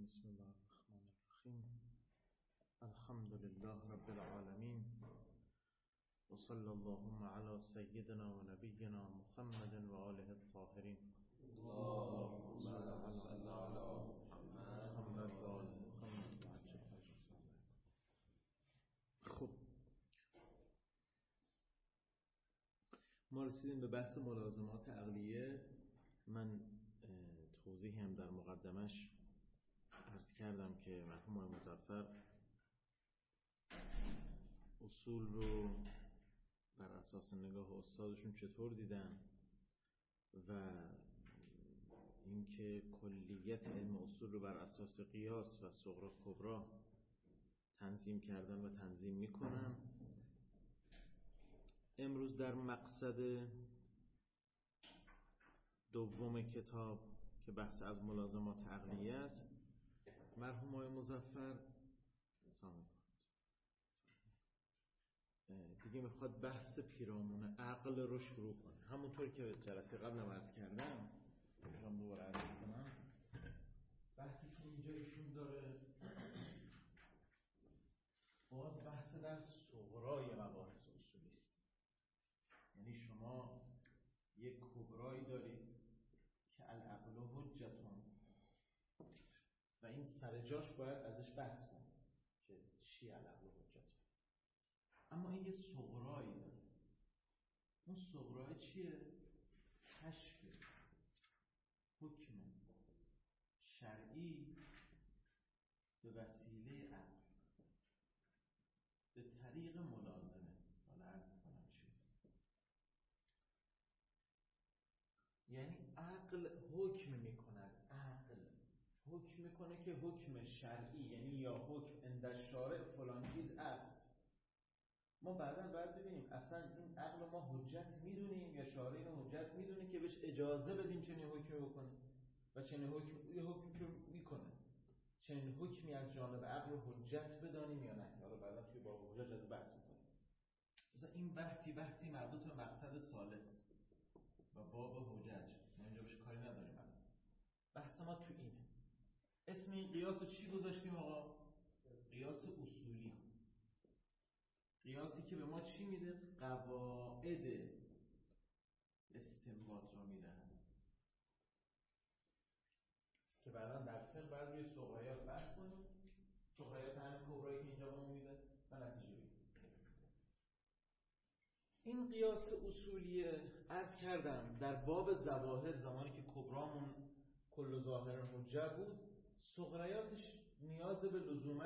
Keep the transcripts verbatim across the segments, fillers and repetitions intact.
الرجیم. بسم الله الرحمن الرحیم. الحمد لله رب العالمین و صلی اللهم علی سیدنا و نبینا محمد و آله الطاهرین. اللهم صل علی محمد و آل محمد. خب ما رسیدیم به بحث ملازمات عقلیه. من توضیحی هم در مقدمش عرض کردم که مرحوم آقای مظفر اصول رو بر اساس نگاه استادشون چطور دیدن و اینکه کلیت علم اصول رو بر اساس قیاس و صغرا کبرا تنظیم کردن و تنظیم میکنن. امروز در مقصد دوم کتاب که بحث از ملازمات عقلیه است، مرحوم آقای مظفر دیگه میخواد بحث پیرامون عقل رو شروع کنه. همونطور که جلسه قبل هم عرض کردم، میخوام دوباره عرض کنم، بحثی که اینجا ایشون داره باز بحث در صغرای مباحث اصولی است. یعنی شما یک کبرایی دارید که العقل حجتون و این سر جاش باید ازش بحث کنید که چی العقل حجتون. اما این یه صغرایی داره. اون صغرای چیه؟ کشف حکم شرعی به وسیله عقل به طریق ملازمه. حالا عرض کنم چی؟ یعنی عقل حکم میکند. عقل حکم میکنه که حکم شرعی، یعنی یا حکم عند شارع فلان چیز است. ما بعدا باید ببینیم اصلا این عقل ما حجت میدونیم یا شارع اینو حجت میدونه که بهش اجازه بدیم چنین حکمی بکنه و چنین حکم یه حکمی که میکنه چنین حکمی از جانب عقل حجت بدانیم یا نه. حالا بعدا توی باب حجت از بحث میکنیم. مثلا این بحثی بحثی مربوط به مقصد ثالث و باب حجج، ما اینجا بهش کاری نداریم. بحث ما تو اینه. اسم این قیاس رو چی گذاشتیم آقا؟ قیاس اصولی. قیاسی که به ما چی میده؟ قواعد استنباط رو میدهن که بعدا در فقه باید روی صغرایات بحث کنیم. صغرایات همین کبرایی که اینجا به ما میده و نتیجه بگیریم. این قیاس اصولیه عرض کردم در باب ظواهر، زمانی که کبرامون کل ظاهر حجه بود، صغرایاتش نیاز به لزوما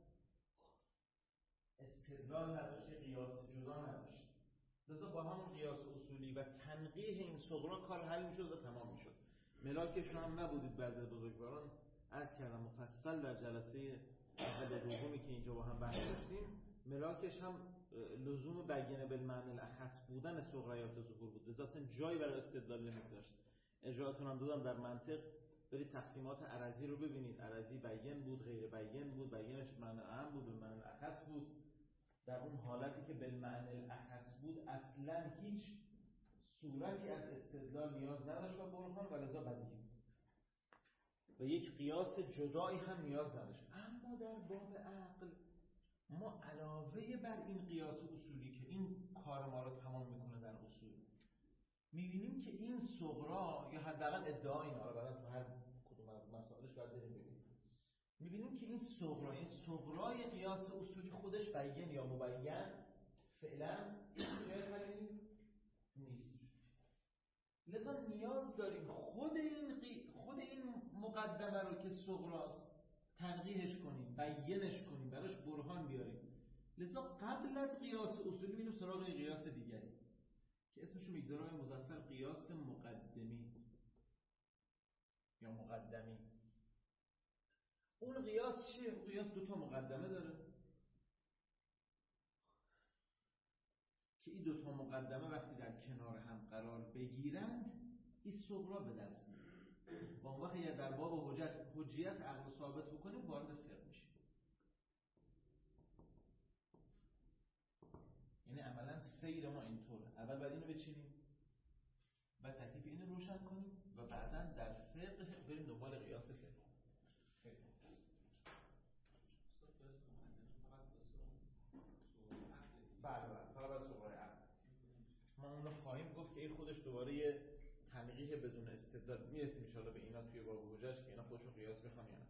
استدلال نداشت، قیاس جدا نداشت. لذا با همون قیاس اصولی و تنقیح این صغرا کار حل میشد و تمام میشد. ملاکش رو هم نبودید بعضی بزرگواران عرض کردم مفصل در جلسه اول دومی که اینجا با هم بحث داشتیم. ملاکش هم لزوم بیان بالمعنی الاخص بودن صغرایات ظهور بود. لذا اصلا جایی برای استدلال نمیذاشت. اجازهتون هم دادم در منطق برید تقسیمات عرضی رو ببینید. عرضی بیان بود، غیر بیان بود، بیانش معنی عام بود، معنی اخص بود. در اون حالتی که بالمعنی الاخص بود اصلا هیچ صورتی از استدلال نیاز نداشت و برهان و لذا بدیهی بود و یک قیاس جدایی هم نیاز نداشت. اما در باب عقل ما علاوه بر این قیاس اصولی که این کار ما رو تمام میکنه در اصول، میبینیم که این صغرا یا حداقل ادعا اینا رو بعدا تو هر کدوم از مسائلش باید بریم ببینیم، میبینیم که این صغرا، این صغرای قیاس اصولی خودش بیان یا مبین فعلا جای خالی نیست. لذا نیاز داریم خود این قی... خود این مقدمه رو که صغراست تنقیحش کنیم، بیانش کنیم، براش برهان بیاریم. لذا قبل از قیاس اصولی میریم سراغ قیاس دیگری که اسمشو میگذاره مظفر قیاس مقدمی یا مقدمی. اون قیاس چیه؟ اون قیاس دو تا مقدمه داره که این دو تا مقدمه وقتی در کنار هم قرار بگیرند این صغرا به دست میاد. با اون وقت یا در باب حجت حجیت عقل ثابت بکنیم وارد فقه میشیم. یعنی عملا سیر ما اینطوره. اول باید اینو بچینیم، بعد تکلیف اینو روشن کنیم و بعدا در فقه بریم دنبال قیاس فقه. این خودش دوباره یه تنقیح بدون استدلال. میرسیم ان شاءالله به اینا توی باب حجج که اینا خودشون قیاس میخوان یا نه.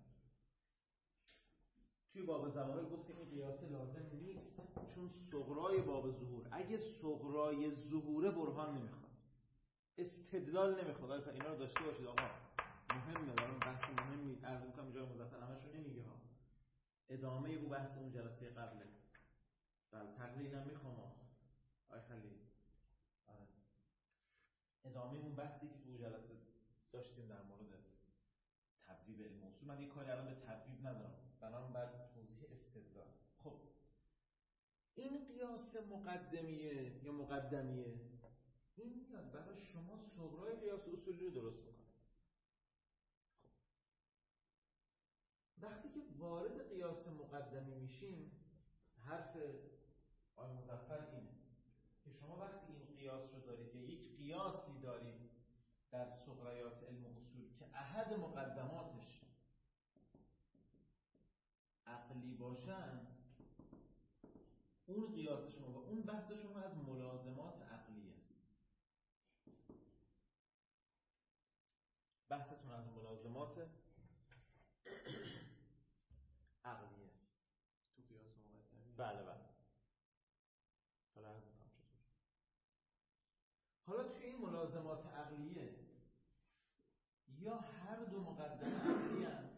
توی باب ظواهر گفتیم این قیاس لازم نیست چون صغرای باب ظهور، اگه صغرای ظهور برهان نمیخواد، استدلال نمیخواد، اصلا اینا رو داشته باشید آقا مهمه، برام بحث مهمی عرض می‌کنم اینجا مزفر همشون نمیگه ها، ادامه او بحث اون جلسه قبله. بله تقلیل هم میخوام آی خلیل، آره ادامه اون بحثی که تو جلسه داشتیم در مورد تبویب علم اصول. من یه کاری الان به تبویب ندارم، بنابراین بعد توضیح استدلال. خب این قیاس مقدمیه یا مقدمیه این میاد برای شما صغرای قیاس اصولی رو درست میکنه. خب وقتی که وارد قیاس مقدمی میشیم، حرف آی مظفر اینه که شما وقتی این قیاس رو دارید یا یک قیاسی دارید در صغرایات علم اصول که احد مقدماتش عقلی باشن، اون قیاس شما و اون بحث شما از ملازمات عقلی است. بحثتون از ملازمات عقلی است تو قیاس مقدمی. بله بله. حالا عرض می‌کنم چطور. حالا توی این ملازمات عقلیه یا هر دو مقدمه عقلی هست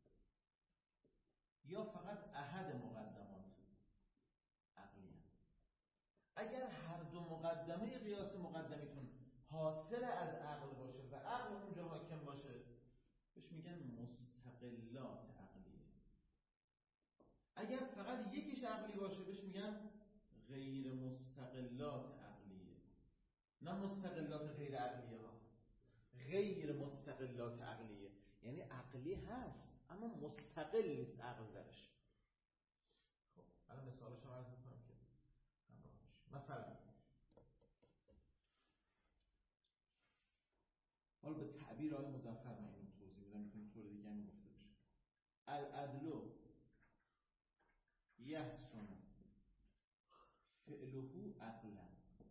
یا فقط احد مقدمات عقلی هست. اگر هر دو مقدمه قیاس مقدمیتون حاصل از عقل باشه و عقل اونجا حاکم باشه، بهش میگن مستقلات عقلیه. اگر فقط یکیش عقلی باشه بهش میگن غیر مستقلات عقلیه. نه مستقلات غیر عقلیه ها، غیر مستقلات عقلیه، یعنی عقلی هست اما مستقل نیست عقل درش. خب الان مثالش هم عرض میکنم که همراه باشه. مثلا حالا به تعبیر آقای مظفر من اینو توضیح میدم، میتونم طور دیگه هم گفته بشه. العدل یحسن فعله عقلا.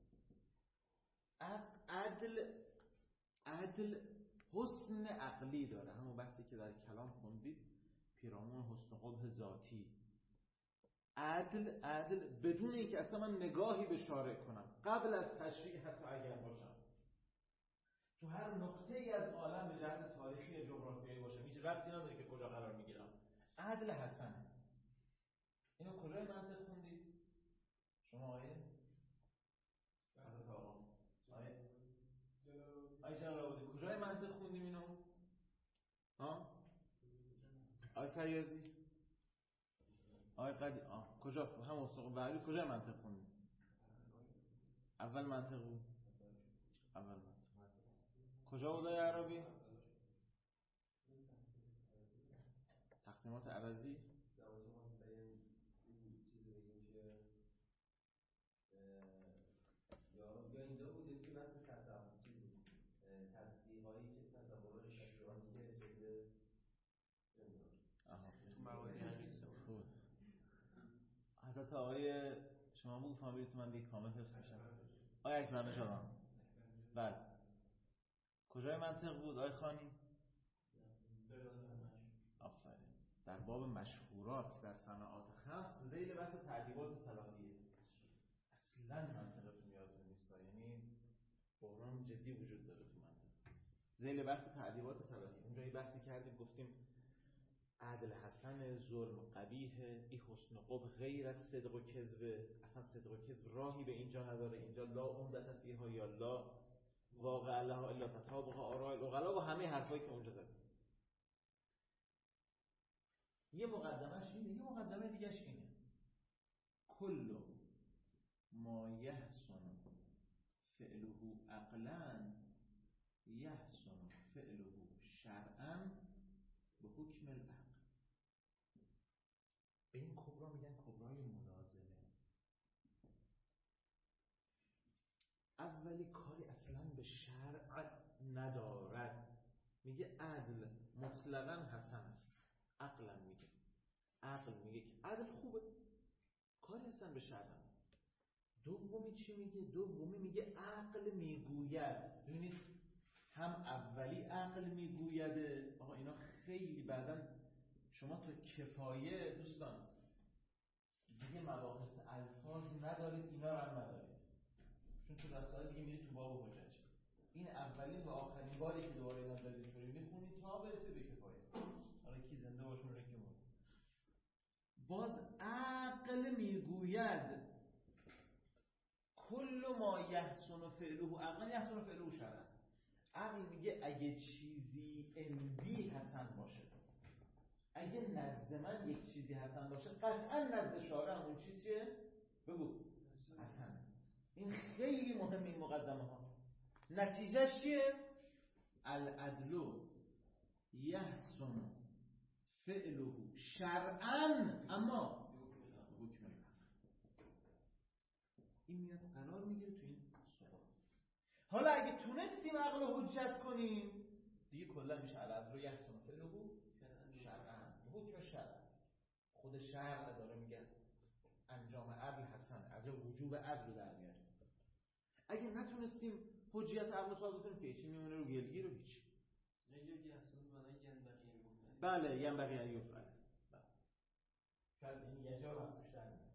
عدل عدل حسن عقلی داره، همون بحثی که در کلام خوندید پیرامون حسن قبح ذاتی. عدل عدل بدون اینکه اصلا من نگاهی به شارع کنم، قبل از تشریع حتی اگر باشم، تو هر نقطه ای از عالم به جهت تاریخی یا جغرافیایی باشم، هیچ ربطی نداره که کجا قرار میگیرم. عدل حسنه. اینو کجای منطق خوندید؟ شما آیه؟ حضرت آقا آیه؟ آیه جلال‌آبادی کجای منطق خوندیم اینو؟ ها؟ آیه فریازی؟ آیه قدی؟ آه کجا؟ هم استقام بعدی کجای منطق خوندیم؟ اول منطق بود؟ اول منطق کجا بود آیه عربی؟ تقسیمات عرضی؟ یا اینجا بودید که بحث تصور چی بود؟ تصدیقایی که تصورات تشریعاتی که شده تو مواردی همیست خوب. حضرت آقای شما بود فامیلیتون من دیگه کامل حفظ میشم. آقای اکبر نژاد. بله. کجای منطق بود آقای خانی؟ آفرین. در باب مشهورات در صناعات خمس ذیل بحث تعدیبات صلاحیه. اصلا منطقتون یادتون نیست، یعنی بحران جدی وجود داره تو منطق. ذیل بحث تعدیبات صلاحیه اونجا یه بحثی کردیم، گفتیم عدل حسن، ظلم قبیح، این حسن قبح غیر از صدق و کذب، اصلا صدق و کذب راهی به اینجا نداره، اینجا لا عمدت فیها یا لا واقع لها الا تطابق آراء العقلا و همه حرفایی که اونجا زدیم. یه مقدمش اینه، یه مقدمه دیگهش اینه کل ما یحسن فعله عقلا یحسن فعله شرعا به حکم العقل. به این کبرا میگن کبرای ملازمه. اولی کاری اصلا به شرع ندارد، میگه عدل مطلقاً حسن است، عقلا میگه، عقل میگه که عدل خوبه، کاری اصلا به شرع ندارد. دومی چی میگه؟ دومی میگه عقل میگوید. ببینید هم اولی عقل میگویده. آقا اینا خیلی بعدن شما تو کفایه دوستان دیگه مباحث الفاظ ندارید، اینا رو هم ندارید، چون تو رسائل دیگه میرید تو باب حجج. این اولین و آخرین باری که دوباره اینا دارید اینطوری میخونید تا برسه به کفایه. حالا کی زنده باشه رو کی مرده. باز عقل میگوید کل ما یحسن فعله عقل یحسن فعله شرعا. عقل میگه اگه چیزی عندی حسن باشه، اگه نزد من یک چیزی حسن باشه، قطعا نزد شارع هم اون چیز چیه؟ بگو حسن. این خیلی مهم این مقدمه ها. نتیجهش چیه؟ العدل یحسن فعله شرعا اما حکم العقل. این میاد قرار میگیره تو این سوال. حالا اگه تونستیم عقل رو حجت کنیم دیگه کلا میشه العدل یحسن فعله شرعا، حکم شرع. خود شرع داره میگه انجام عدل حسن، از وجوب عدل در میاره. اگه نتونستیم حجیت عقل ثابت کنیم که چی میمونه؟ رو گلگیر و هیچ. نگه یحسن معنی ینبغی ان بله ینبغی ان یفعل. شاید این یه جا واسش در میاد.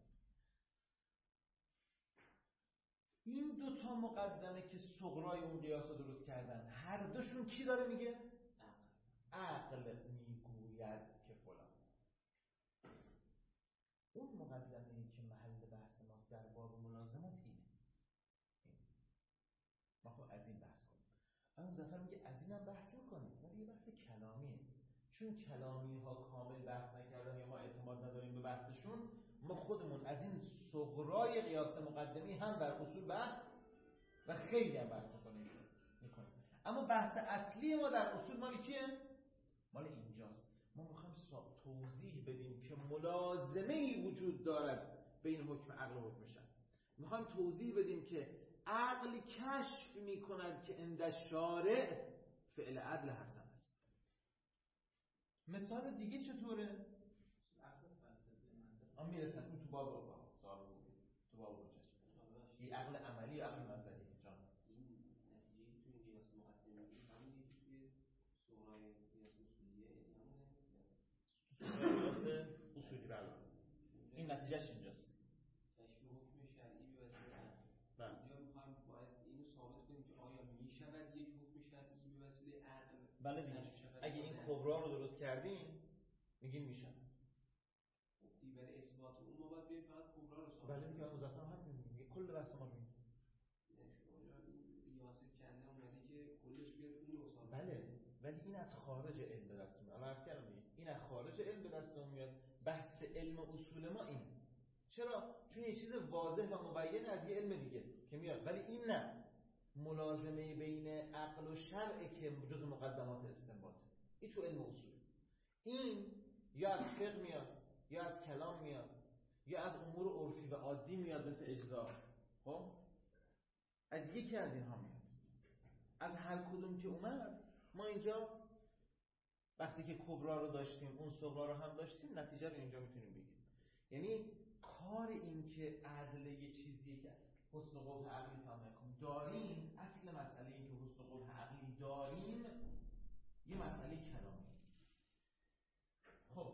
این دو تا مقدمه که صغرای اون قیاس رو درست کردن، هر دوشون کی داره میگه؟ عقل میگوید که فلان. اون مقدمه‌ای که محل بحث ماست در باب ملازمات اینه. این. ما خب از این بحث کنیم. اما مظفر میگه از اینم بحث میکنیم، ولی یه بحث کلامیه. چون کلامی ها کامل بحث نکردن یا ما اعتماد نداریم به بحثشون، ما خودمون از این صغرای قیاس مقدمی هم در اصول بحث و خیلی هم بحث میکنیم میکنیم. اما بحث اصلی ما در اصول مال کیه؟ مال اینجاست. ما میخوایم توضیح بدیم که ملازمه‌ای وجود دارد بین حکم عقل و حکم شرع. میخوایم توضیح بدیم که عقل کشف میکند که عند شارع فعل عدل حسن است. مثال دیگه چطوره؟ عقل فلسفی منطق آن میرسن اون تو باب اون سوال بود تو باب حجج. این عقل عملی عقل نظری جان. این نتیجه توی قیاس مقدمه همونی که توی صغرای قیاس اصولیه همونه قیاس اصولی بله. این نتیجهش اینجاست. کشف حکم شرعی به وسیله عقل. بله. اینجا می‌خوایم باید اینو ثابت کنیم که آیا می‌شود یک حکم شرعی به وسیله عقل؟ بله دیگه. اگه این کبرا رو درست کردیم میگیم میشه. خب برای اثبات اون ما باید بریم فقط کبرا رو ثابت. بله دیگه مظفر هم میگه کل بحث ما رو قیاس کنده اومده که کلش بیاد اون رو ثابت. بله ولی این از خارج علم به دست میاد. الان عرض کردم دیگه این از خارج علم به دست میاد. بحث علم اصول ما این. چرا؟ چون یه چیز واضح و مبین از یه علم دیگه که میاد، ولی این نه. ملازمه بین عقل و شرع که جز مقدمات استنباط. این تو علم اصول. این یا از فقه میاد، یا از کلام میاد، یا از امور عرفی و عادی میاد مثل اجزا. خب از یکی از اینها میاد. از هر کدوم که اومد ما اینجا وقتی که کبرا رو داشتیم اون صغرا رو هم داشتیم نتیجه رو اینجا میتونیم بگیم. یعنی کار این که عدل یه چیزیه که حسن قبح عقلی تام نکنیم داریم، اصل مسئله این که حسن قبح عقلی داریم یه مسئله کلامی. خب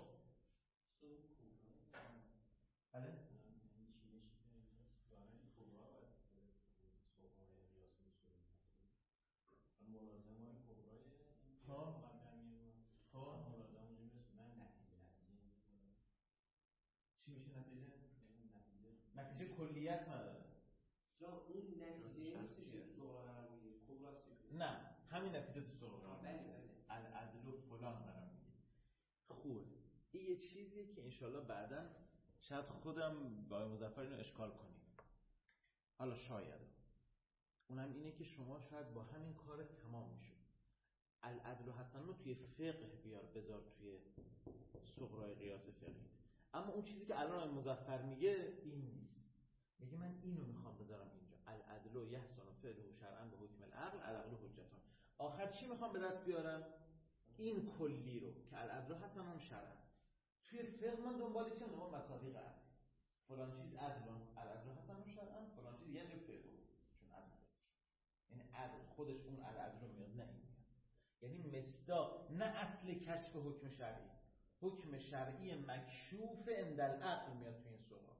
بله این چی میشه که دارن کبرا باید صغرای قیاس اصولی ملازمه های کبرای این ها مقدمیه بود. ها ملازمه اونجا میرسونن نتیجه نتیجه چی میشه نتیجه؟ نتیجه نتیجه کلیت نداره. جا اون نتیجه نیستش که صغرا قرار میگیره کبراست. نه همین نتیجه تو صغرا. بله بله. العدل و فلان قرار میگیره. خوبه. این یه چیزیه که انشالله بعداً شاید خودم با مظفر اینو اشکال کنیم. حالا شاید اونم اینه که شما شاید با همین کار تمام میشد. العدل و حسن رو توی فقه بیار بذار توی صغرای قیاس فقهی. اما اون چیزی که الان مظفر میگه این نیست. میگه من اینو میخوام بذارم اینجا. العدل و یحسن فعله شرعا به حکم العقل العقل حجتان. آخر چی میخوام به دست بیارم؟ این کلی رو که العدل و حسن هم شرعا. توی فقه من دنبال چه نوع مصادیق عدل فلان چیز عدل العدل حسن شرعا، فلان چیز یعنی فعل چون عدل هست، یعنی عدل خودش اون العدل رو میاد، نه این میاد. یعنی مصداق نه اصل کشف حکم شرعی، حکم شرعی مکشوف عند العقل میاد تو این صورت.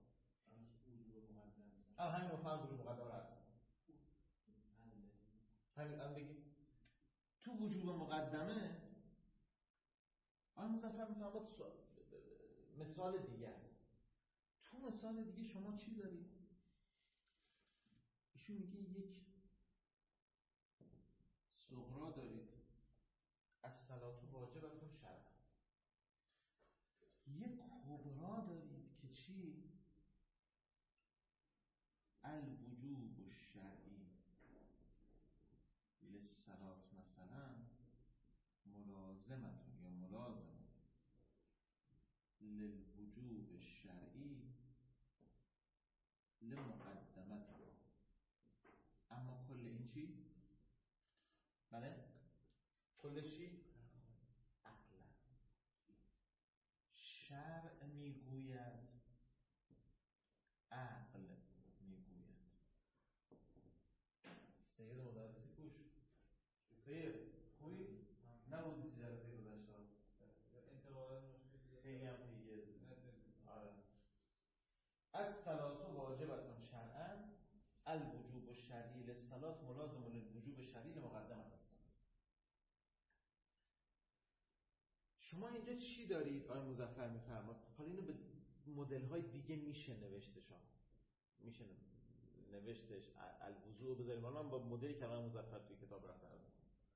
اه همین مفهوم وجوب مقدمه رو هست. همین الان بگیم تو وجوب مقدمه آن مظفر میفهمد مثال دیگه. تو مثال دیگه شما چی دارید؟ ایشون میگه یک صغرا دارید الصلاة واجبتون شرعا، یک کبرا دارید که چی؟ الوجوب الشرعی للصلاة مثلا ملازمتون یا ملازم للوجوب الشرعی لمقدمتون. اما کل این چی؟ بله؟ کلش چی؟ عقلا. شرع میگوید، عقل میگوید. سید مدرسی کوش سید خوبی؟ نبودی جلسه گذشته انتقالات مشکل خیلی هم پیگه. آره. الصلاة واجبتون شرعا الوجوب الشرعی للصلاة ملازم للوجوب الشرعی لمقدمة الصلاة. شما اینجا چی دارید؟ آقای مظفر میفرماد حالا اینو به مدل های دیگه میشه نوشتش، میشه نوشتش الوضوء بذاریم. حالا با مدلی که آقای مظفر توی کتاب رفته است.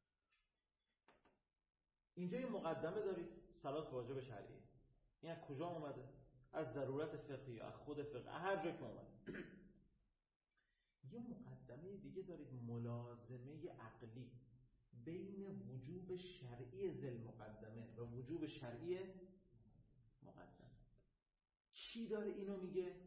اینجا یه مقدمه دارید صلات واجب شرعی. این از کجا اومده؟ از ضرورت فقهی، از خود فقه، هر جا که اومده. یه مقدمه دیگه دارید ملازمه عقلی بین وجوب شرعی ذل مقدمه و وجوب شرعی مقدمه. کی داره اینو میگه؟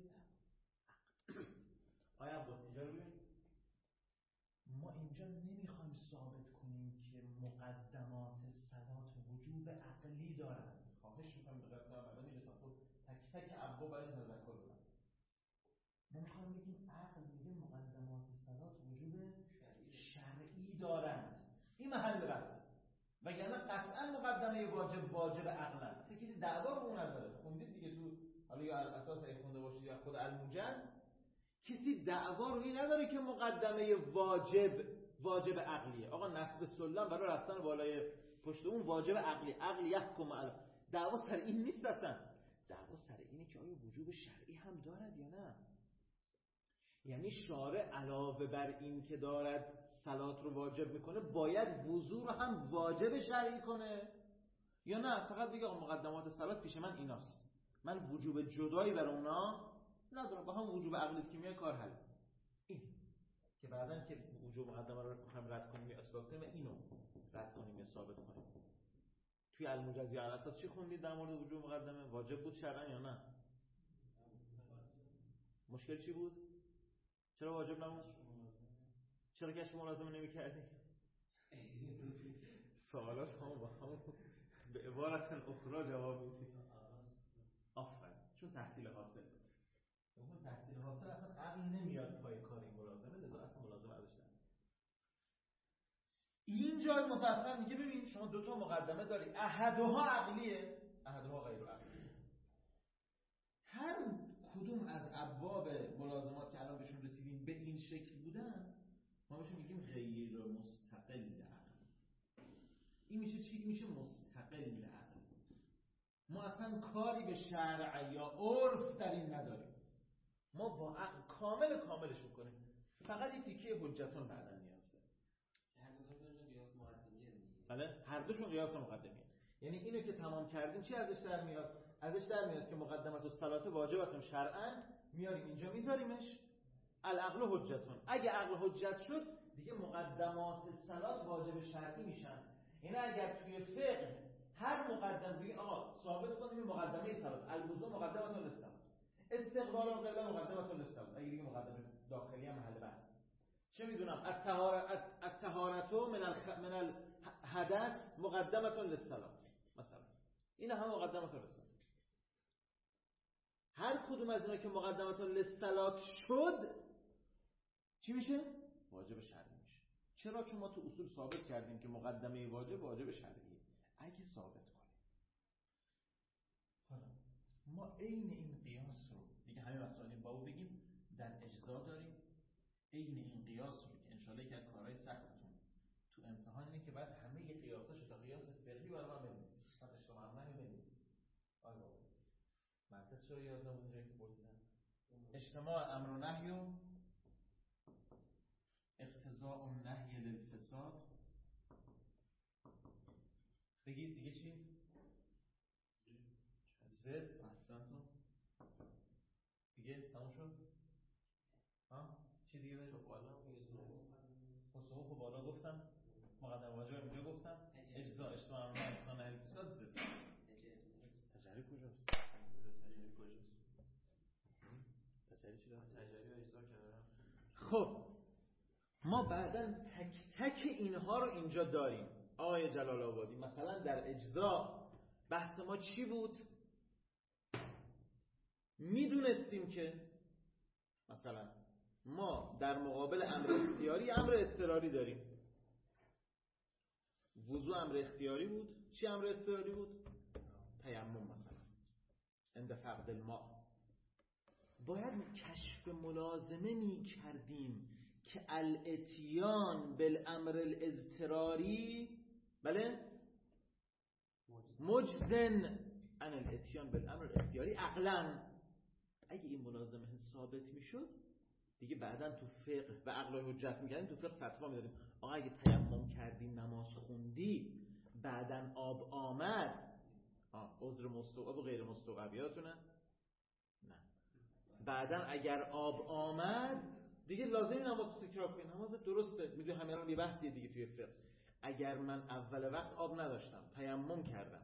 آیا عباس اینجا رو ببین، ما اینجا نمیخوایم ثابت کنیم که مقدمات صلات وجوب عقلی دارند. خواهش میکنم دقت کنم بعدا میرسم تو تک تک ابواب برای تذکر بدم. ما میخوایم بگیم عقل میگه مقدمات صلات وجوب شرعی دارند. این محل بحثه. وگرنه قطعا مقدمه واجب واجب عقلن. چه کسی دعوا رو اون نداره. خوندید دیگه تو حالا یا اساس ای خونده باشید یا خود الموجن، کسی دعوا روی نداره که مقدمه واجب واجب عقلیه. آقا نصب سلم برای رفتن بالای پشت اون واجب عقلی، عقل یحکم علی. دعوا سر این نیست اصلا. دعوا سر اینه که آیا وجوب شرعی هم دارد یا نه. یعنی شارع علاوه بر این که دارد صلات رو واجب میکنه باید وضو رو هم واجب شرعی کنه یا نه فقط بگه مقدمات صلات پیش من ایناست، من وجوب جدایی بر اونا ندارم، با هم وجوب عقلی که میاد کار حل. این که بعدن که وجوب مقدمه رو میخوایم رد کنیم یا اثبات کنیم اینو رد کنیم یا ثابت کنیم. توی الموجز یا على اساس چی خوندید در مورد وجوب مقدمه؟ واجب بود شرعا یا نه؟ مشکل چی بود؟ چرا واجب نبود؟ چرا کشف ملازمه نمی کردی؟ سوالات هم با هم به عبارت اخرى جواب میدی. آفرین، چون تحصیل حاصل بود. اون تحصیل حاصل اصلا عقل نمیاد پای کاری ملازمه، لذا اصلا ملازمه ازش نمیاد. این جای مفصل میگه ببین شما دو تا مقدمه داری، احدها عقلیه، احدها غیر عقلیه. هر کدوم از ابواب ملازمات که الان بهشون رسیدیم به این شکل بودن، ما بهشون میگیم غیر مستقل عقل. این میشه چی؟ میشه مستقل عقل. ما اصلا کاری به شرع یا عرف در این نداریم. ما با عقل کامل کاملش میکنیم. فقط این تیکه حجتون بعدا نیاز داره. هر دوشون قیاس مقدمیه دیگه. بله، هر دوشون قیاس مقدمیه. یعنی اینو که تمام کردیم چی ازش در میاد؟ ازش در میاد که مقدمات الصلات واجبتون شرعاً میاریم اینجا میذاریمش العقل حجتون. اگه عقل حجت شد دیگه مقدمات الصلات واجب شرعی میشن. یعنی اگر توی فقه هر مقدمه بگی آقا ثابت کنیم مقدمه صلات الوضوء مقدمه الصلات، استقبال القبله مقدمه الصلات، اگه دیگه مقدمه داخلی هم محل بحث. چه میدونم الطهارت الطهارت من الخ... من الحدث مقدمه للصلات مثلا، این هم مقدمه الصلات. هر کدوم از اینا که مقدمات للصلات شد چی میشه؟ واجب شرعی میشه. چرا؟ چون ما تو اصول ثابت کردیم که مقدمه واجب واجب شرعیه. اگه ثابت کنیم حالا ما عین این قیاس رو دیگه همه مسائل بابو بگیم در اجزا داریم، عین این قیاس رو که انشالله که از کارهای سختتون تو امتحان اینه که بعد همه قیاساشو تا قیاس فقهی برای من بنویسید. مثلا اجتماع منو بنویسید. آره بابا منطق چرا یاد نمونی رو که پرسیدم؟ اجتماع امر و نهی و اقتضاء النهی للفساد. بگید دیگه چی؟ زد. احسنتون. دیگه تموم شد؟ ها؟ چی دیگه داریم؟ حقوق بالا گفتم، مقدم واجب اینجا گفتم، اجزا اجتماع امر و نهی اقتضاء النهی للفساد. زد تجری کجاست؟ تجری کجاست؟ تجری چی دارم؟ تجری و اجزا کردم. خب ما بعداً تک تک اینها رو اینجا داریم. آقای جلال آبادی مثلا در اجزا بحث ما چی بود؟ میدونستیم که مثلا ما در مقابل امر اختیاری امر اضطراری داریم. وضو امر اختیاری بود. چی امر اضطراری بود؟ تیمم مثلا عند فقد الماء. باید کشف ملازمه می کردیم که الاتیان بالامر الاضطراری بله مجزن عن الاتیان بالامر الاختیاری عقلا. اگه این ملازمه ثابت میشد دیگه بعداً تو فقه و عقل و حجت میکردیم، تو فقه فتوا میدادیم آقا اگه تیمم کردی نماز خوندی بعداً آب آمد آه عذر مستوعب و غیر مستوعب یادتونه؟ نه بعداً اگر آب آمد دیگه لازمی نماز تکرار کنی. نماز درسته. میدونی همه الان یه بحثیه دیگه توی فقه. اگر من اول وقت آب نداشتم تیمم کردم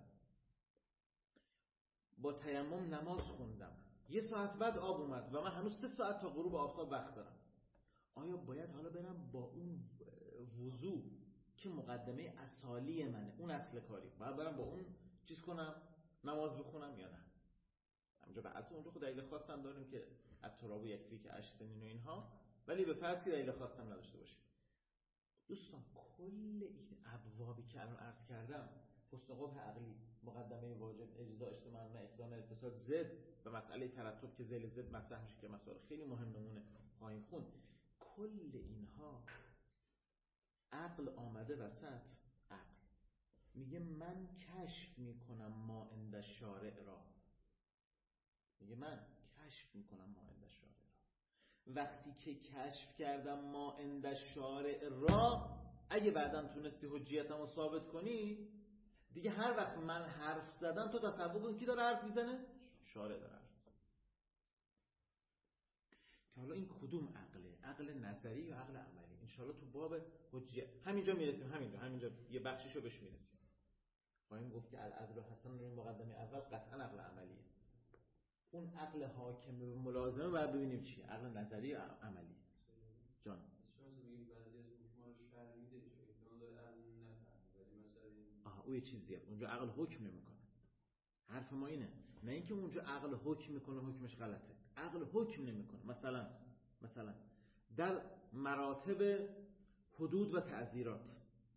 با تیمم نماز خوندم یه ساعت بعد آب اومد و من هنوز سه ساعت تا غروب آفتاب وقت دارم، آیا باید حالا برم با اون وضو که مقدمه اصالی منه اون اصل کاری باید برم با اون چیز کنم نماز بخونم یا نه؟ همونجا بعد اونجا خود دلیل خاصم داریم که التراب یکفی که اش سنین و اینها، ولی به فرض که دلیل خاصم نداشته باشیم. دوستان کل این ابوابی که الان عرض کردم حسن قبح عقلی، مقدمه واجب، اجزا اجتماع نه اقتضاء الفساد، زد و مسئله ترتب که ذیل زد مطرح میشه که مسائل خیلی مهم نمونه خواهیم خوند. کل اینها عقل آمده وسط. عقل میگه من کشف میکنم ما عند شارع را، میگه من کشف میکنم ما عند شارع را. وقتی که کشف کردم ما عند شارع را، اگه بعداً تونستی حجیتم رو ثابت کنی دیگه هر وقت من حرف زدم تو تصور کن کی داره حرف میزنه؟ شارع داره حرف میزنه. که حالا این کدوم عقله؟ عقل نظری یا عقل عملی؟ انشاءالله تو باب حجیت همینجا میرسیم. همینجا همینجا یه بخشیشو بهش میرسیم. خواهیم گفت که العدل حسن رو مقدمه اول قطعا عقل عملیه. اون عقل حاکم به ملازمه باید ببینیم چیه، عقل نظری یا عملی. جان آها او یه چیز زیاد اونجا عقل حکم نمیکنه. حرف ما اینه، نه اینکه اونجا عقل حکم میکنه حکمش غلطه، عقل حکم نمیکنه. مثلا مثلا در مراتب حدود و تعزیرات،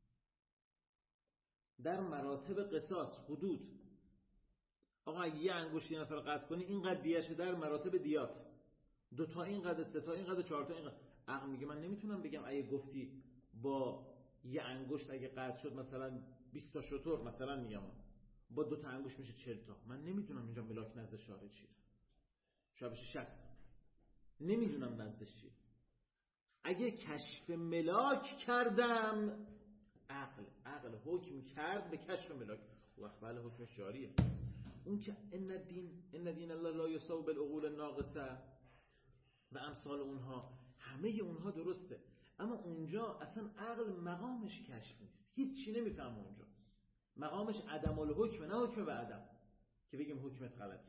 در مراتب قصاص حدود، آقا اگه یه انگشت یه نفر قطع کنی اینقدر دیشه. در مراتب دیات دو تا اینقدر، سه تا اینقدر، چهار تا اینقدر. عقل میگه من نمیتونم بگم اگه گفتی با یه انگشت اگه قطع شد مثلا بیست تا شتر مثلا میگم با دو تا انگشت میشه چهل تا، من نمیدونم اینجا ملاک نزد شارع چیه، شاید بشه شصت. نمیدونم نزدش چیه. اگه کشف ملاک کردم عقل عقل حکم کرد به کشف ملاک وقت بله حکمش جاریه. اون که ان الدین ان دین الله لا یساو بالعقول الناقصه و امثال اونها، همه اونها درسته، اما اونجا اصلا عقل مقامش کشف نیست، هیچی نمیفهمه اونجا. مقامش عدم الحکم، نه حکم به عدم که بگیم حکمت غلط.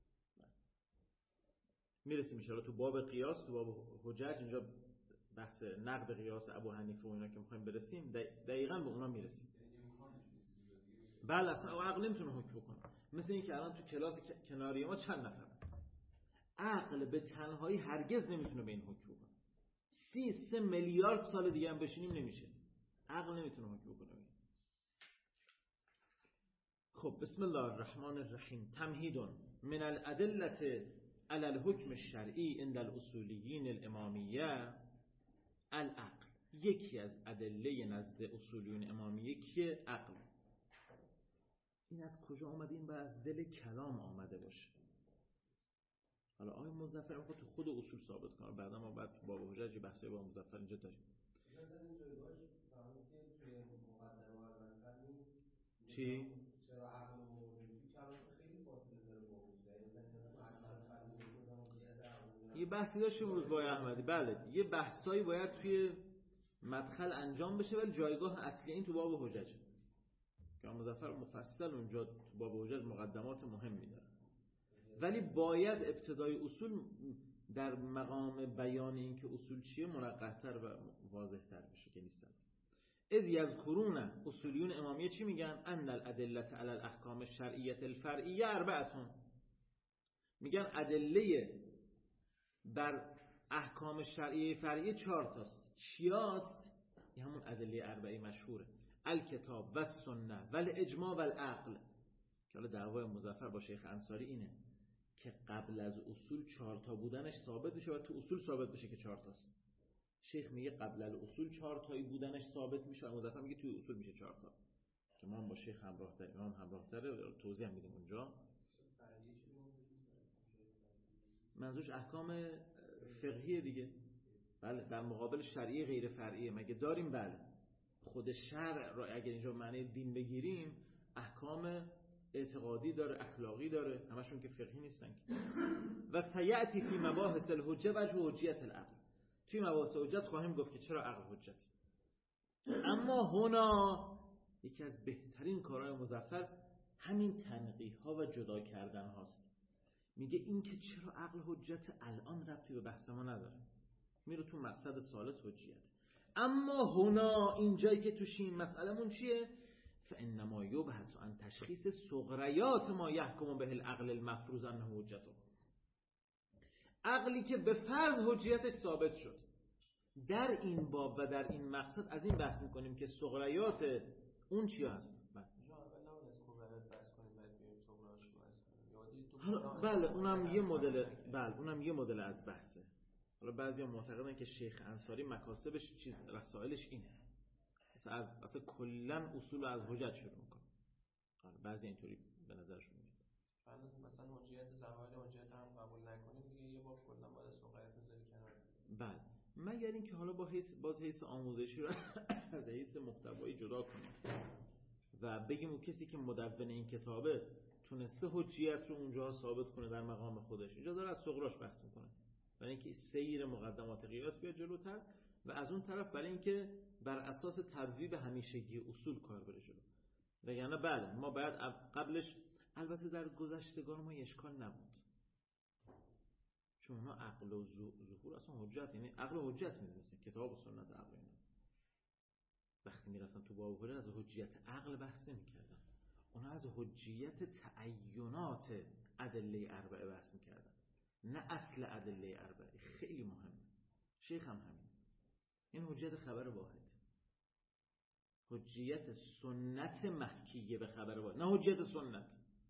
میرسیم ان شاء الله تو باب قیاس، تو باب حجت، اینجا بحث نقد قیاس ابو حنیفه و اینا که میخوایم برسیم دقیقاً به اونا میرسیم. بله اصلا عقل نمیتونه حکم بکنه. مثل این که الان تو کلاس کناری ما چند نفر عقل به تنهایی هرگز نمیتونه به این حکم بکنه. سی سه میلیارد سال دیگه هم بشینیم نمیشه. عقل نمیتونه حکم بکنه. خب بسم الله الرحمن الرحیم. تمهید من الادله علی الحکم الشرعی عند الاصولیین الامامیه العقل. یکی از ادله نزد اصولیین امامیه که عقل. این از کجا آمده؟ این باید از دل کلام آمده باشه. حالا آقای مظفر میخواد تو خود اصول ثابت کنه، بعدا ما بعد تو باب حجج بحثی با مظفر اینجا داریم. مثلا این جایگاهش فهمیدین توی مقدمه اول نیست. چی؟ چرا عقل و توی کلام خیلی فاصله داره با وجود. یه بحثی داشتیم امروز با احمدی. بله یه بحثایی باید توی مدخل انجام بشه، ولی جایگاه اصلی این تو باب حجج که مظفر مفصل اونجا تو باب حجج مقدمات مهمی داره. ولی باید ابتدای اصول در مقام بیان این که اصول چیه منقح‌تر و واضح‌تر بشه که نیستن. اذ یذکرون اصولیون امامیه چی میگن؟ ان الادله علی الاحکام الشرعیه الفرعیه اربعه. میگن ادله بر احکام شرعیه فرعیه چهار تاست. چیاست؟ این همون ادله اربعه مشهوره: الکتاب و السنه و الاجماع و العقل. که حالا دعوای مظفر با شیخ انصاری اینه که قبل از اصول چهار تا بودنش ثابت بشه و تو اصول ثابت بشه که چهار تاست. شیخ میگه قبل از اصول چهار تایی بودنش ثابت میشه و مظفر میگه تو اصول میشه چهار تا. که ما با شیخ همراه تریم، ما همراه تره، توضیح میدیم اونجا. منظورش احکام فقهی دیگه. بله در مقابل شرعی غیر فرعی مگه داریم؟ بله خود شرع را اگر اینجا معنی دین بگیریم احکام اعتقادی داره، اخلاقی داره، همشون که فقهی نیستن. و سیأتی فی مباحث الحجه و حجیت العقل. توی مباحث حجت خواهیم گفت که چرا عقل حجت. اما هنا یکی از بهترین کارهای مظفر همین تنقیح ها و جدا کردن هاست. میگه این که چرا عقل حجت الان ربطی به بحث ما نداره، میره تو مقصد ثالث حجیت. اما هنا اینجایی که توشیم مسئلهمون چیه؟ فانما یبحث عن تشخیص صغریات ما یحکم به العقل المفروض انه حجته. عقلی که به فرض حجیتش ثابت شد. در این باب و در این مقصد از این بحث میکنیم که صغریات اون چی هست. بله اونم یه مدل، بله اونم یه مدل از بحثه. حالا بعضیا معتقدن که شیخ انصاری مکاسبش چیز رسائلش اینه، مثلا از اصلا کلا اصول از حجت شروع میکنه. حالا بعضی اینطوری به نظرشون میاد. مثلا حجیت زوال حجت هم قبول نکنید دیگه یه باب کلا باید صغریات بذاری کنار. بله مگر اینکه حالا با حیث باز حیث آموزشی رو از حیث محتوایی جدا کنیم و بگیم اون کسی که مدون این کتابه تونسته حجیت رو اونجا ثابت کنه در مقام خودش، اینجا داره از صغراش بحث میکنه، برای اینکه سیر مقدمات قیاس بیاد جلوتر و از اون طرف برای اینکه بر اساس تبویب همیشگی اصول کار بره جلو. وگرنه بله ما باید قبلش، البته در گذشتگان ما اشکال نبود چون اونا عقل و ظهور اصلا حجت، یعنی عقل و حجت میدونستن، کتاب و سنت عقل اینا. وقتی میرسن تو باب حجت از حجیت عقل بحث نمیکردن، اونا از حجیت تعینات ادله اربعه بحث میکردن، نه اصل ادله اربعه. خیلی مهمه. شیخ هم همین. این حجیت خبر واحد، حجیت سنت مکیه به خبر واحد، نه حجیت سنت.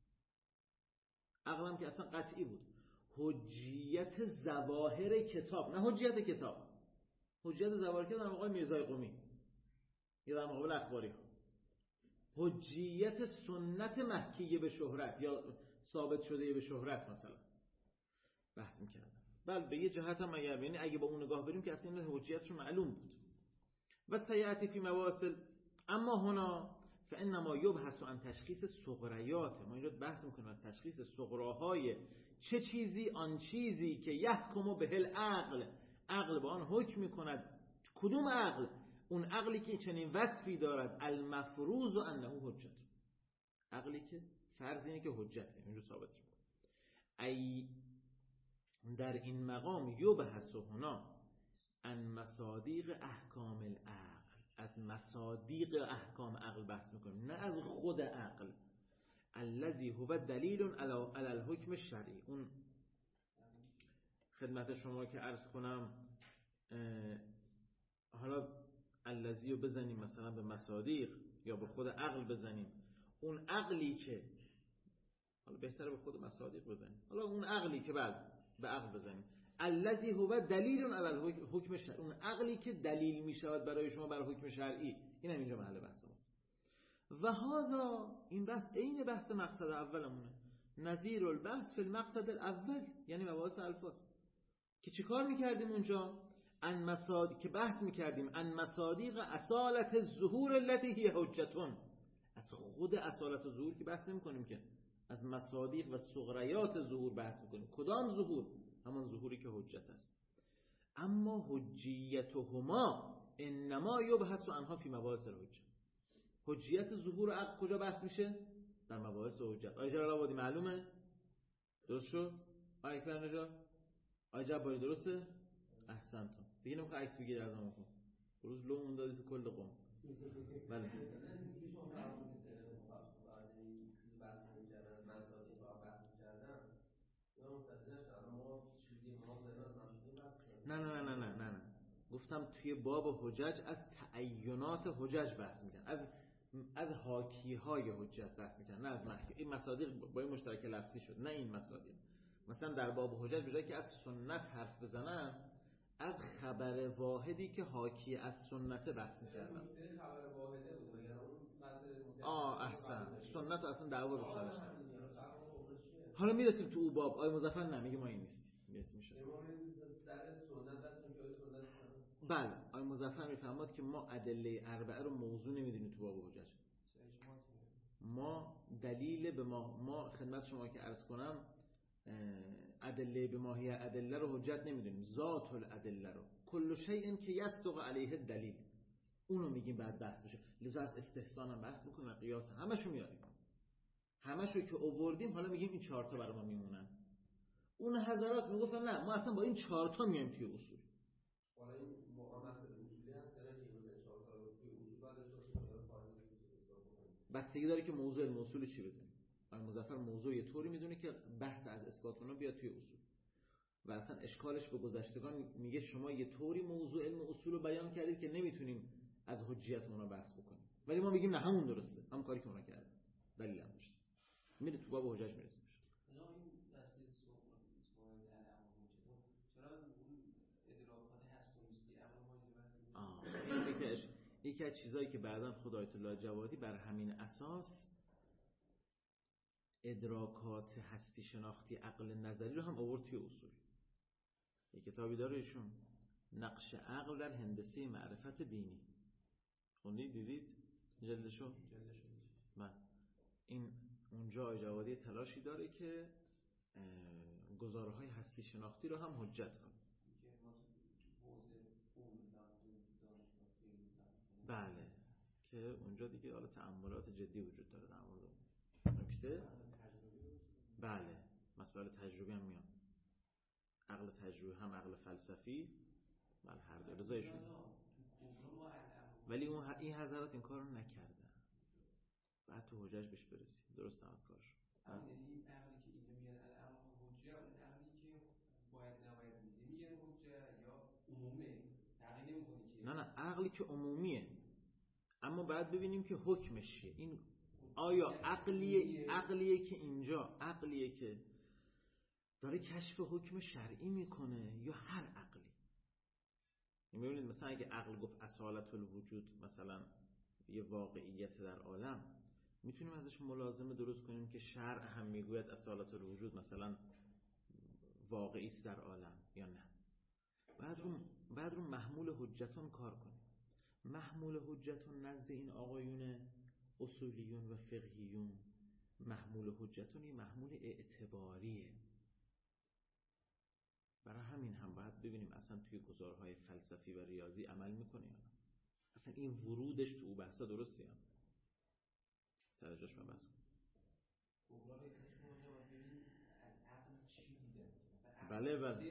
عقلم که اصلا قطعی بود. حجیت ظواهر کتاب، نه حجیت کتاب. حجیت ظواهر کتاب در مقابل میرزای قمی یا در مقابل اخباری ها. حجیت سنت مکیه به شهرت یا ثابت شده به شهرت مثلا بحث میکردن. بله به یه جهت هم اگر ببینید اگه با اون نگاه بریم که اصلا این حجیتشون معلوم بود. و سیأتی فی مواصل اما هنا فانما یبحث عن تشخیص صغریات. ما اینجا بحث میکنیم از تشخیص صغراهای چه چیزی، آن چیزی که یحکم به العقل، عقل با آن حکم میکند. کدوم عقل؟ اون عقلی که چنین وصفی دارد، المفروض انه حجت، عقلی که فرض اینه که حجته، اینجا ثابت شد. ای در این مقام یبحث هنا عن مصادیق احکام العقل، از مصادیق احکام عقل بحث میکنیم، نه از خود عقل. الذي هو دلیل علی الحکم الشرعی، اون خدمت شما که عرض کنم حالا الذی رو بزنیم مثلا به مصادیق یا به خود عقل بزنیم، اون عقلی که حالا بهتره به خود مصادیق بزنیم، حالا اون عقلی که بعد به عقل بزنیم، الذی هو دلیل علی حکم شرعی، اون عقلی که دلیل می شود برای شما برای حکم شرعی، این هم اینجا محل بحث ماست. و هذا این بحث عین بحث مقصد اولمونه، نظیر البحث فی المقصد الاول، یعنی مباحث الفاظ که چیکار میکردیم اونجا؟ ان مصادیق که بحث میکردیم ان مصادیق اصالت الظهور التي هی حجتون، از خود اصالت ظهور که بحث نمیکنیم که، از مصادیق و صغریات ظهور بحث میکنیم. کدام ظهور؟ همان ظهوری که حجت است. اما حجیتهما انما یبحث عنها فی مباحث الحجه، حجیت ظهور عقل کجا بحث میشه؟ در مباحث حجت. آیه جلال آبادی معلومه؟ درست شد؟ آیه اکبر نجات؟ آیه جباری درسته؟ احسنتم. دیگه نمیخواه عکس بگیری از همون کن بروز لو اون دادی تو کل قوم. بله نه نه نه نه نه نه گفتم توی باب حجج از تعینات حجج بحث میکنن، از از حاکی های حجت بحث میکنن، نه از محکی. این مصادیق با این مشترک لفظی شد، نه این مصادیق. مثلا در باب حجج به جای که از سنت حرف بزنن، از خبر واحدی که حاکی از سنت بحث میکردن. خبر واحده بود مگر اون آه احسن، سنت اصلا دعوا روش نداشت. حالا میرسیم تو او باب. آیه مظفر نه میگه ما این نیستیم، میرسیم میشه سر سنت هستیم که سنت. بله آیه مظفر میفرماد که ما ادله اربعه رو موضوع نمیدونیم تو باب حجج. ما دلیل به ما ما خدمت شما که عرض کنم ادله به ماهی ادله رو حجت نمیدونیم، ذات الادله رو، کل شیء که یصدق علیه الدلیل اونو میگیم بعد بحث بشه. لذا از استحسان هم بحث میکنیم و قیاس همشو میاریم، همشو که آوردیم حالا میگیم این چهار تا برای ما میمونن. اون حضرات میگفتن نه ما اصلا با این چهار تا میایم توی اصول. حالا این مقامت اصولی هست نه که مثلا چهار تا رو توی اصول بعد اساس کنیم فایده بستگی داره که موضوع الموصول چی بدونیم. آقای مظفر موضوع یه طوری میدونه که بحث از اثبات اونو بیاد توی اصول، و اصلا اشکالش به گذشتگان میگه شما یه طوری موضوع علم اصول رو بیان کردید که نمیتونیم از حجیت اونا بحث بکنیم، ولی ما میگیم نه همون درسته، هم کاری که اونا کردن دلیل هم داشت. میره تو باب حجج میرسیم. چرا این بحث سوال در عمل چرا اون ادراکات هست و نیستی عمل ما اینجا بحث آه یکی از یکی از چیزایی که بعداً خود آیت الله جوادی بر همین اساس ادراکات هستی شناختی عقل نظری رو هم آورد توی اصول. یک کتابی داره ایشون، نقش عقل در هندسه معرفت بینی، خوندید دیدید جلدشو؟ جلدشو من این اونجا آقای جوادی تلاشی داره که گزارهای هستی شناختی رو هم حجت کنه. بله که اونجا دیگه حالا تأملات جدی وجود داره در مورد نکته. بله مسائل تجربی هم میان، عقل تجربی هم عقل فلسفی، بله هر دو رضایشون. ولی اون این حضرات این کارو نکردن، بعد تو حجج بهش برسیم. درست هم از کارش. این عقلی که اینجا میگن الان حجه، اون عقلی که باید نباید میگن حجه یا عمومه تعیین نمی‌کنه که نه نه عقلی که عمومیه، اما بعد ببینیم که حکمش چیه. این آیا عقلیه عقلیه که اینجا عقلیه که داره کشف حکم شرعی میکنه یا هر عقلی؟ میبینید مثلا اگه عقل گفت اصالت الوجود، مثلا یه واقعیت در عالم، میتونیم ازش ملازمه درست کنیم که شرع هم میگوید اصالت الوجود مثلا واقعی است در عالم یا نه؟ بعد رو بعد رو محمول حجتون کار کنیم. محمول حجتون نزد این آقایون اصولیون و فقهیون، محمول حجتون یه محمول اعتباریه. برای همین هم باید ببینیم اصلا توی گزارهای فلسفی و ریاضی عمل میکنه یا نه، اصلا این ورودش تو بحثا درسته یا نه. سر جاش من بحث بله بله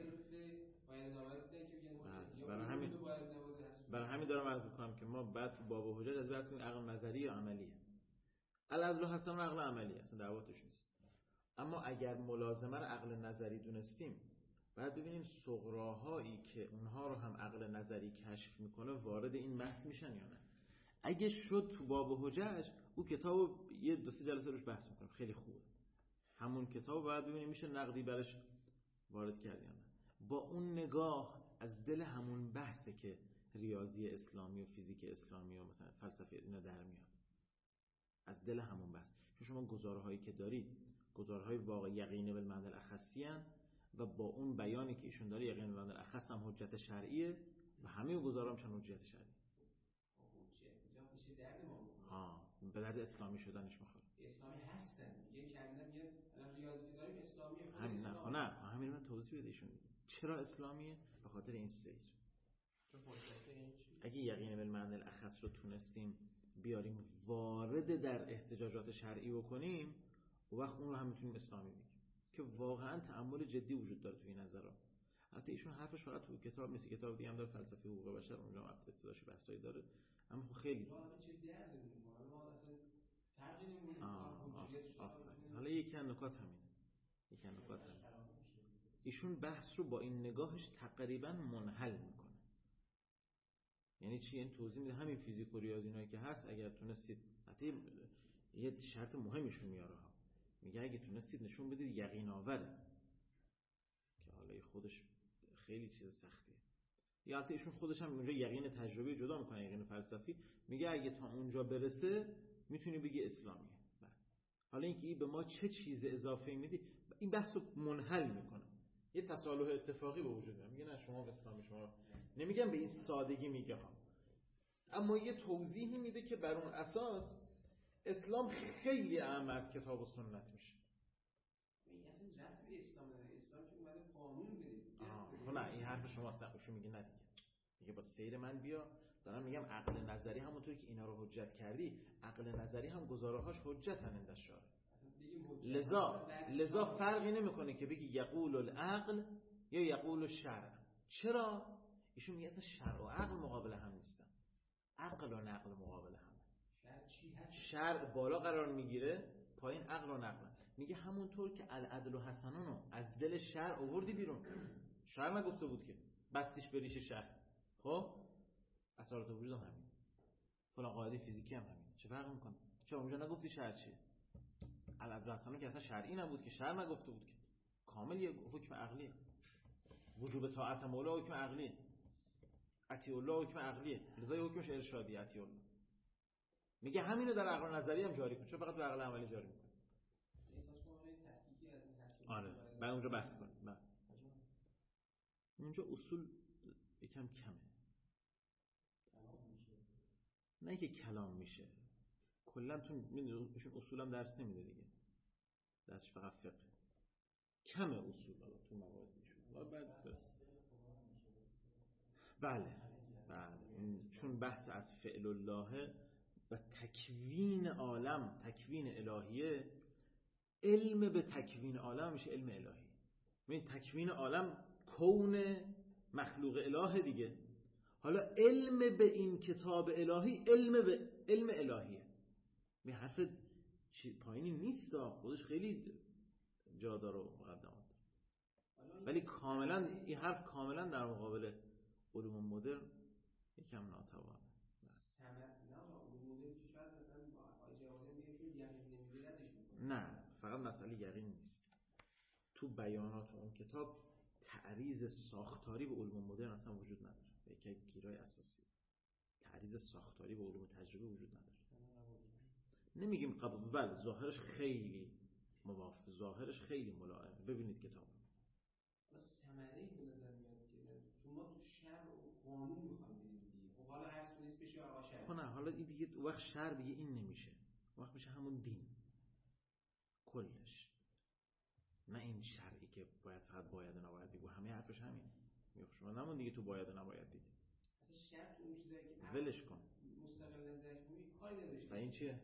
برای همین برای همین دارم عرض میکنم که ما بعد تو باب حجج از بحث کنیم عقل نظری یا عملیه. العدل حسن و عقل عملی اصلا دعواتش نیست. اما اگر ملازمه رو عقل نظری دونستیم، بعد ببینیم صغراهایی که اونها رو هم عقل نظری کشف میکنه وارد این بحث میشن یا نه. اگه شد تو باب حجج او کتابو یه دو سه جلسه روش بحث میکنیم، خیلی خوبه. همون کتاب بعد ببینیم میشه نقدی برش وارد کرد یا نه. با اون نگاه از دل همون بحثه که ریاضی اسلامی و فیزیک اسلامی و مثلا فلسفه اینا در میاد. از دل همون بحث. چون شما گزارهایی که دارید گزارهای واقع یقینه بالمعنی الاخصی ان و با اون بیانی که ایشون داره یقین بالمعنی الاخص هم حجت شرعیه و همه گزارها هم چون حجت شرعی. حجت میشه درد ما. ها به درد اسلامی شدنش میخوره. اسلامی هستن. میگه کردن یه الان ریاضی داریم اسلامیه. همین نه نه همین من توضیح بده ایشون. چرا اسلامیه؟ به خاطر این سیر. اگه یقین بالمعنی الاخص رو تونستیم بیاریم وارد در احتجاجات شرعی بکنیم و وقت اون رو هم میتونیم اسلامی بگیم که واقعا تأمل جدی وجود داره توی این نظرها. البته ایشون حرفش فقط تو کتاب نیست، کتاب دیگه هم داره فلسفه حقوق بشر اونجا هم ابتداش بحثایی داره، اما خب خیلی واقعا چه دردی میکنه. ما اصلا فرقی نمیکنه. حالا یکی از نکات همینه. یکی از نکات همینه. ایشون بحث رو با این نگاهش تقریبا منحل میکنه. یعنی چی؟ این توضیح میده همین فیزیک و ریاضی اینایی که هست اگر تونستید، حتی یه شرط مهمیشون میاره ها، میگه اگه تونستید نشون بدید یقین آوره، که حالا خودش خیلی چیز سختیه. یا البته ایشون خودش هم اونجا یقین تجربی جدا میکنه، یقین فلسفی، میگه اگه تا اونجا برسه میتونی بگی اسلامیه. بله. حالا اینکه این به ما چه چیز اضافه میدی، این بحث رو منحل میکنه. یه تصالح اتفاقی به وجود میاد. میگه نه شما اسلامی، شما نمیگم به این سادگی میگه ها، اما یه توضیحی میده که بر اون اساس اسلام خیلی اهم از کتاب و سنت میشه. این اصلا رفت به اسلام نداره. اسلام که اومده قانون بده. آه نه این حرف شماست. نخوشو میگه نه دیگه. میگه با سیر من بیا. دارم میگم عقل نظری همونطوری که اینا رو حجت کردی، عقل نظری هم گزاره‌هاش حجتن اندشار. لذا لذا فرقی نمیکنه که بگی یقول العقل یا یقول الشرع. چرا؟ ایشون میگه اصلا شرع و عقل مقابل هم نیستن. عقل و نقل مقابل هم. شرع چی هست؟ شرع بالا قرار میگیره، پایین عقل و نقل. میگه همونطور که العدل و حسنانو از دل شرع آوردی بیرون. شرع نگفته بود که بستیش به ریش شرع. خب اثرات وجود هم همین. فلان قاعده فیزیکی هم همین. چه فرق میکنه؟ چرا اونجا نگفتی شرع چیه؟ العدل و حسنانو که اصلا شرعی نبود که، شرع نگفته بود که. کامل یه حکم عقلیه. وجوب طاعت مولا حکم عقلیه. اطیع الله حکم عقلیه. لذا حکمش ارشادی اطیع الله. میگه همینو در عقل نظری هم جاری کن، چون فقط تو عقل عملی جاری میکنه. احساس کنم این تحقیقی از این هست. آره بعد اونجا بحث کنیم. بعد اونجا اصول یکم کمه. نه که کلام میشه. کلا تو میدونی اصول هم درس نمیده دیگه. درسش فقط فقه. کمه اصول تو مباحثشون. بعد درس. بله. بله. چون بحث از فعل الله و تکوین عالم، تکوین الهیه، علم به تکوین عالم میشه علم الهی. ببین تکوین عالم کون مخلوق اله دیگه. حالا علم به این کتاب الهی علم به علم الهیه. می حرف پایینی نیست، خودش خیلی جا داره و مقدمات، ولی کاملا این حرف کاملا در مقابل علوم مدرن یکم ناتوانه. نه فقط مسئله یقین نیست. تو بیانات اون کتاب تعریض ساختاری به علوم مدرن اصلا وجود نداره. یکی از گیرای اساسی تعریض ساختاری به علوم تجربه وجود نداره. نمیگیم قبول، ولی ظاهرش خیلی موافق، ظاهرش خیلی ملائمه. ببینید کتاب ثمره به نظر میاد که چون ما تو شرع و قانون میخوام بریم دیگه. خب حالا هر سونیست بشه آقا شرع. نه حالا این دیگه وقت شرع دیگه این نمیشه. وقت میشه همون دین کلش. نه این شرعی که باید فقط باید و نباید بگو. همه حرفش همین. میگه شما نمون دیگه تو باید و نباید دیگه. اصلا شرط اون چیزایی که ولش کن. مستقلا درک می‌کنی کاری نداشته. و این چیه؟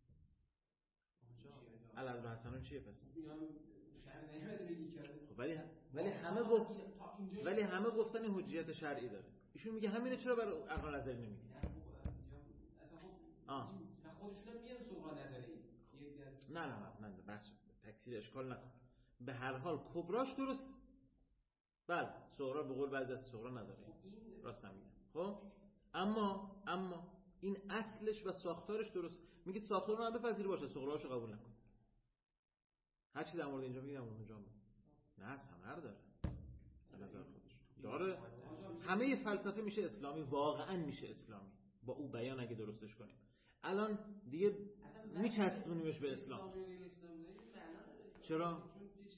العدل و حسنان چیه پس؟ میگم شرع نمیاد بگی کرده. خب ولی ولی همه گفت ولی همه گفتن این حجیت شرعی داره. ایشون میگه همینه، چرا برای عقل نظری نمیگه؟ نه خب اصلا خب این خودشون میگن صغرا نداره. نه نه نه نه بس تکثیر اشکال نکن. به هر حال کبراش درست. بله صغرا به قول بعضی از صغرا نداره، راست میگم. خب اما اما این اصلش و ساختارش درست. میگه ساختار رو هم بپذیر باشه، صغراشو قبول نکن. هر چی در مورد اینجا میگم اونجا میگم نه ثمر داره به نظر خودش داره. همه فلسفه میشه اسلامی، واقعا میشه اسلامی با او بیان اگه درستش کنیم. الان دیگه میچسبونیمش به اسلام. چرا؟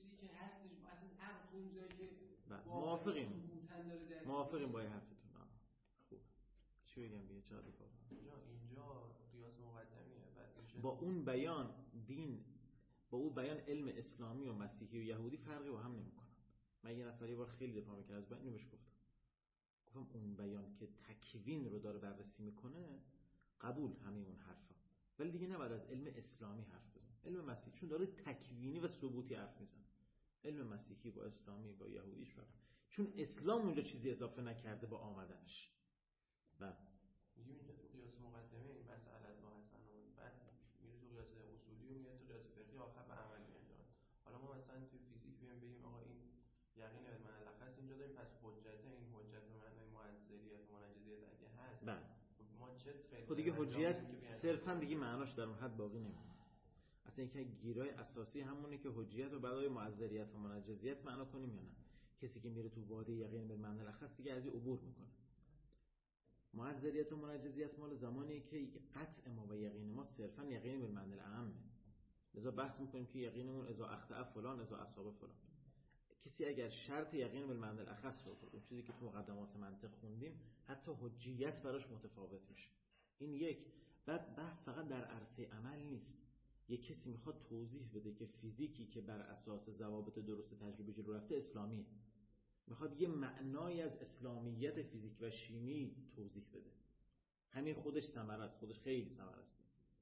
موافقیم موافقیم با حرفتون. خوب چی بگم دیگه؟ چقدر دفاع اینجا اینجا قیاس مقدمیه. بعد با اون بیان دین، با اون بیان علم اسلامی و مسیحی و یهودی فرقی با هم نمیکنن. من یه نفر یه بار خیلی دفاع میکرد از بیان، اینو بهش گفتم گفتم اون بیان که تکوین رو داره بررسی میکنه قبول همه اون حرفا، ولی دیگه نباید از علم اسلامی حرف بزنیم. علم مسیحی چون داره تکوینی و ثبوتی حرف میزنه. علم مسیحی با اسلامی با یهودیش فرق، چون اسلام اونجا چیزی اضافه نکرده با آمدنش. بله میگیم اینجا تو قیاس مقدمه این مسئله با حسن و بعد میره تو قیاس اصولی و میاد تو قیاس فقهی، آخر به عمل میاد. حالا ما مثلا تو فیزیک بیایم بگیم آقا این یقین به معنی لخص اینجا داریم، پس حجت این حجت به معنی معذریت و منجزیت اگه هست بله ما چه فعل خود دیگه حجیت صرفا دیگه معناش در اون حد باقی نمیمونه. اصلا یکی گیرای اساسی همونه که حجیت رو برای معذریت و منجزیت معنا کنیم یا نه. کسی که میره تو وادی یقین به معنی لخص دیگه از این عبور میکنه. معذریت و منجزیت مال زمانیه که قطع ما و یقین ما صرفا یقین به معنی اعمه. لذا بحث میکنیم که یقینمون اذا اخطأ فلان اذا اصاب فلان. کسی اگر شرط یقین به معنی الاخص رو کنه، اون چیزی که تو مقدمات منطق خوندیم، حتی حجیت براش متفاوت میشه. این یک. بعد بحث فقط در عرصه عمل نیست. یک کسی میخواد توضیح بده که فیزیکی که بر اساس ضوابط درست تجربی جلو رفته اسلامیه، میخواد یه معنای از اسلامیت فیزیک و شیمی توضیح بده. همین خودش ثمره است، خودش خیلی ثمره است.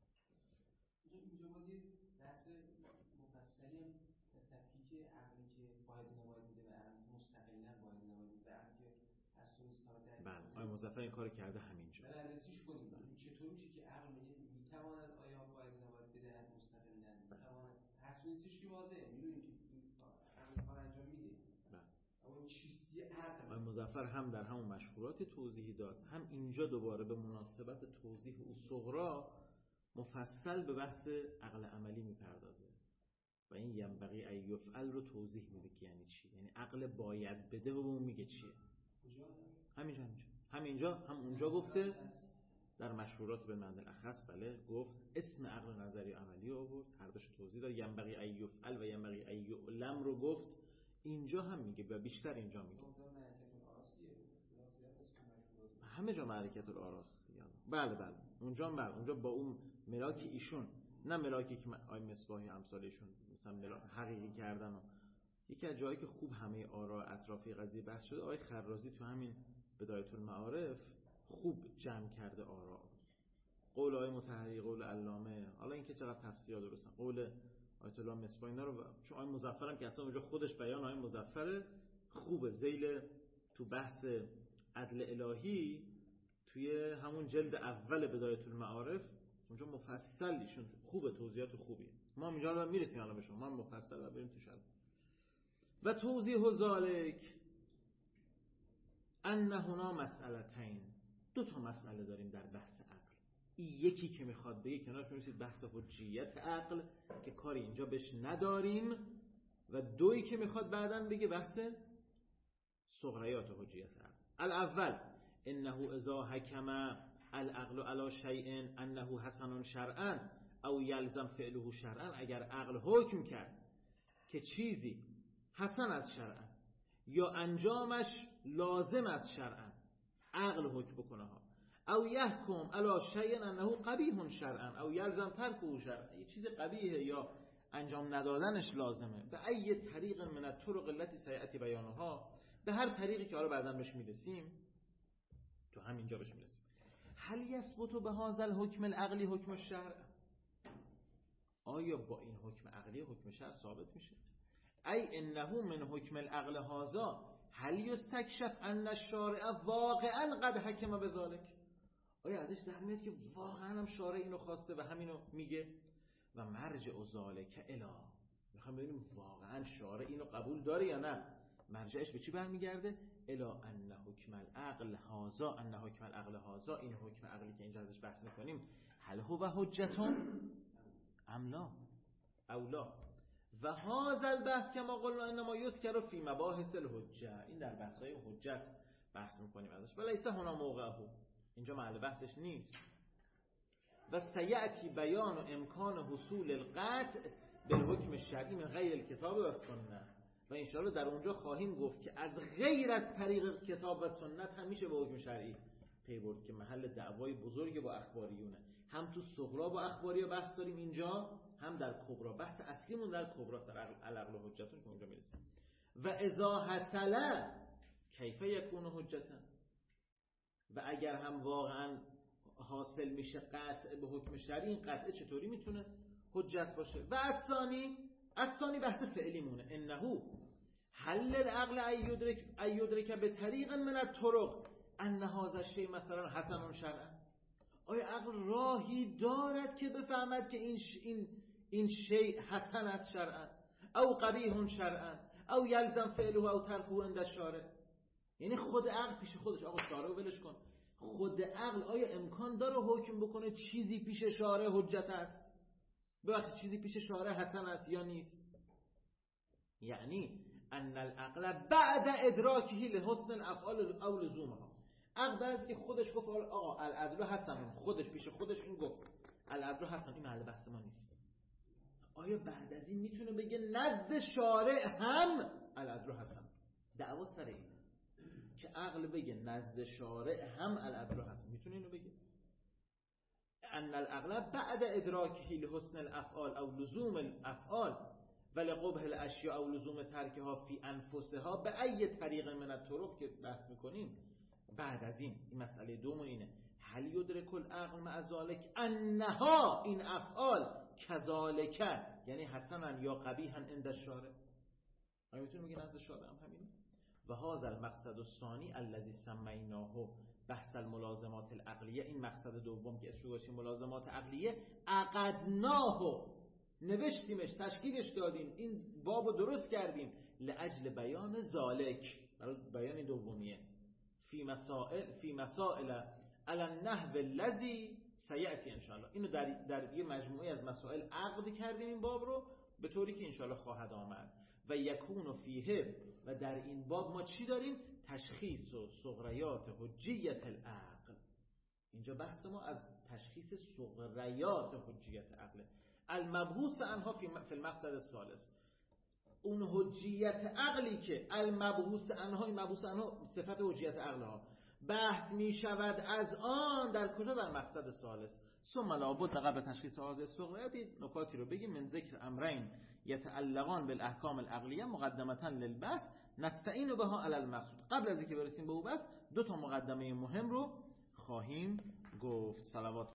اینجا ما دید بحث مفصلی هم تفکیک عقلی که باید نباید بوده و عقلی مستقلاً باید نباید بوده، عقلی که از تو استفاده بله آقای مظفر این کار کرده همینجا. بررسیش کنیم چطور میشه که عقل میتواند آیا باید نباید بدهد مستقلاً، میتواند حسونیسیش که واضحه، میدونیم که این کار انجام میده. اما چیستی عقل آقای مظفر هم در همون مشهورات توضیحی داد، هم اینجا دوباره به مناسبت توضیح او صغرا مفصل به بحث عقل عملی میپردازه و این ینبغی ان یفعل رو توضیح میده که یعنی چی، یعنی عقل باید بده و اون میگه چیه. همینجا همینجا همینجا هم اونجا گفته در مشهورات به معنی الاخص، بله گفت اسم عقل نظری عملی آورد، هر دوش توضیح داد. ینبغی ان یفعل و ینبغی ان یعلم رو گفت، اینجا هم میگه و بیشتر اینجا میگه. همه جا معرکت الاراست. بله بله اونجا بله اونجا با اون ملاک ایشون، نه ملاکی که آی مصباحی امثالشون مثلا ملاک حقیقی کردن. و یکی از جایی که خوب همه آرا اطرافی قضیه بحث شده، آقای خرازی تو همین بدایت المعارف خوب جمع کرده آرا. قول آقای مطهری، قول علامه، حالا اینکه چقدر تفسیر درستن، قول آیت الله مصباحی، اینا رو چون آقای مظفر هم که اصلا اونجا خودش بیان آقای مظفر خوبه. ذیل تو بحث عدل الهی توی همون جلد اول بدایت المعارف اونجا مفصل ایشون خوبه، توضیحات خوبیه. ما اینجا رو میرسیم الان به شما، ما مفصل رو بریم تو شرح. و توضیح ذالک ان هنا مسئلتین، دو تا مسئله داریم در بحث عقل. این یکی که میخواد بگه کنارش میرسید بحث حجیت عقل که کاری اینجا بهش نداریم، و دویی که میخواد بعداً بگه بحث صغریات حجیت عقل. الاول انه اذا حکم العقل علی شیء انه حسن شرعا او یلزم فعله شرعا، اگر عقل حکم کرد که چیزی حسن از شرعا یا انجامش لازم از شرعا، عقل حکم بکنه ها، او یحکم علی شیء انه قبیح شرعا او یلزم ترکه شرعا، یه چیز قبیحه یا انجام ندادنش لازمه، به ای طریق من الطرق التي سیأتی بیانها، به هر طریقی که حالا بعداً بهش میرسیم، تو همینجا بهش میرسیم. هل یثبت بهذا الحکم العقلی حکم الشرع، آیا با این حکم عقلی حکم شرع ثابت میشه؟ ای انه من حکم العقل هذا هل یستکشف ان الشارع واقعا قد حکم بذلک، آیا ازش در میاد که واقعا هم شارع اینو خواسته و همینو میگه؟ و مرجع ذلک الی، میخوام ببینیم واقعا شارع اینو قبول داره یا نه. مرجعش به چی برمیگرده؟ الا ان حکم العقل هذا، ان حکم العقل هذا، این حکم عقلی که اینجا ازش بحث میکنیم، هل هو حجتون ام لا اولا و هذا البحث کما قلنا انما یذکر فی مباحث الحجه، این در بحث‌های حجت بحث میکنیم ازش، ولیس هنا موقعه، اینجا محل بحثش نیست. و سیأتی بیان و امکان حصول القطع بالحکم الشرعی من غیر الکتاب و سنت، و انشاءالله در اونجا خواهیم گفت که از غیر از طریق کتاب و سنت هم میشه به حکم شرعی پی برد که محل دعوای بزرگ با اخباریونه. هم تو صغرا با اخباری بحث داریم اینجا، هم در کبرا. بحث اصلیمون در کبرا سر العقل و حجتون که اونجا میرسیم. و اذا حصل کیف یکون حجتا، و اگر هم واقعا حاصل میشه قطع به حکم شرعی، این قطعه چطوری میتونه حجت باشه؟ و الثانی، الثانی بحث فعلی مونه، انه حل العقل ایدرک ایدرک به طریق من الطرق ان هذا الشیء مثلا حسن شرعا، آیا عقل راهی دارد که بفهمد که این ش... این این شیء حسن است شرعا او قبیح شرعا او یلزم فعله او ترکه عند الشارع؟ یعنی خود عقل پیش خودش، آقا شارع ولش کن، خود عقل آیا امکان داره حکم بکنه چیزی پیش شارع حجت است؟ ببخشید چیزی پیش شارع حسن است یا نیست؟ یعنی ان العقل بعد ادراکه لحسن الافعال او لزومها، عقل بعد که خودش گفت آقا العدل حسن، خودش پیش خودش این گفت العدل حسن، این محل بحث ما نیست. آیا بعد از این میتونه بگه نزد شارع هم العدل حسن؟ دعوا سر اینه که عقل بگه نزد شارع هم العدل حسن، میتونه اینو بگه؟ ان العقل بعد ادراکه لحسن الافعال او لزوم الافعال ولقبح الاشیاء او لزوم ترکها فی انفسها به ای طریق من الطرق که بحث میکنیم، بعد از این این مسئله دومون اینه هل یدرک العقل مع ذلک انها این افعال کذالک یعنی حسنا یا قبیحا عند الشارع؟ آیا میتونه بگه نزد شارع هم همینه؟ و هذا المقصد الثانی الذي سمیناه بحث الملازمات العقلیه، این مقصد دوم که اسمش گذاشتیم ملازمات عقلیه، عقدناه، نوشتیمش، تشکیلش دادیم، این بابو درست کردیم لاجل بیان ذالک، برای بیان دومیه، فی مسائل فی مسائل علی النحو الذی سیأتی ان شاء الله. اینو در در یه مجموعه از مسائل عقد کردیم این باب رو به طوری که ان شاء الله خواهد آمد. و یکون فیه، و در این باب ما چی داریم؟ تشخیص و صغریات حجیت العقل. اینجا بحث ما از تشخیص صغریات حجیت عقل، المبحوث عنها فی المقصد الثالث، اون حجیت عقلی که المبحوث عنها، این مبحوث عنها صفت حجیت عقل ها بحث می شود از آن در کجا؟ در مقصد ثالث. ثم لابد قبل تشخیص هذه الصغریات نکاتی رو بگیم، من ذکر امرین یتعلقان بالاحکام العقلیه مقدمتا للبحث نستعین بها علی المقصود. قبل از اینکه برسیم به اون بحث دو تا مقدمه مهم رو خواهیم گفت. صلوات